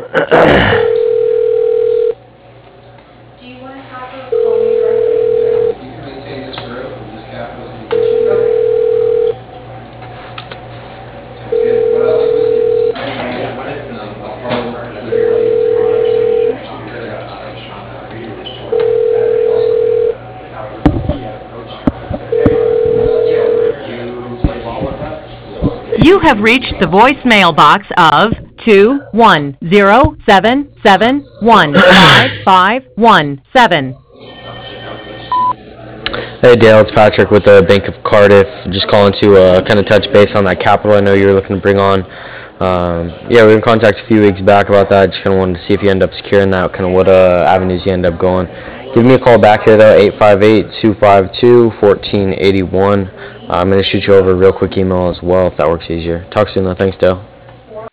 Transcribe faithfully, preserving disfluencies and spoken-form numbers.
Do you want to have her call me directly? You can maintain this room, this capital communication. Okay. Sounds good. What else was it? I'll follow up with your You have reached the voicemail box of two one zero seven seven one five five one seven. Hey Dale, it's Patrick with the Bank of Cardiff. Just calling to uh, kind of touch base on that capital I know you were looking to bring on. Um, yeah, we were in contact a few weeks back about that. Just kind of wanted to see if you end up securing that, kind of what uh, avenues you end up going. Give me a call back here though, eight five eight, two five two, one four eight one. Uh, I'm going to shoot you over a real quick email as well if that works easier. Talk soon though. Thanks, Dale.